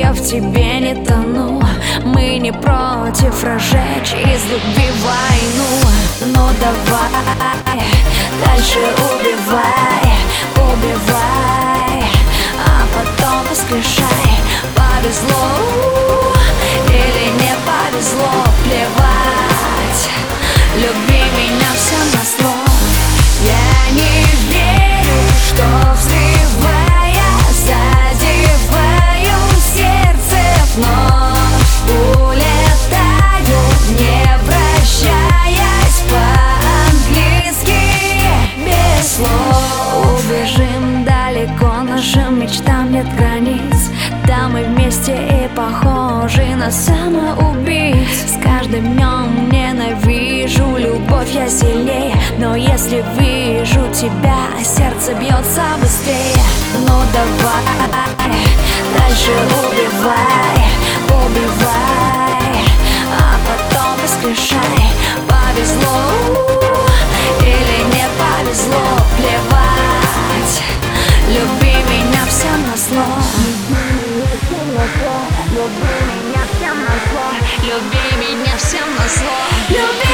я в тебе не тону. Мы не против разжечь из любви войну. Ну давай, дальше убивай, убивай, а потом воскрешай. Повезло или не повезло, плевать, люби меня всем назло. Я не верю, что взрывая, задеваю сердце вновь. Улетаю, не прощаясь, по-английски без слов. Убежим далеко, нашим мечтам нет границ. Там мы вместе и похожи на самоубийц. С каждым днем ненавижу любовь я сильнее, но если вижу тебя, сердце бьется быстрее. Ну давай, дальше убивай, убивай, а потом воскрешай. Повезло или не повезло, плевать, люби меня всем назло. Люби меня всем назло, люби меня всем назло.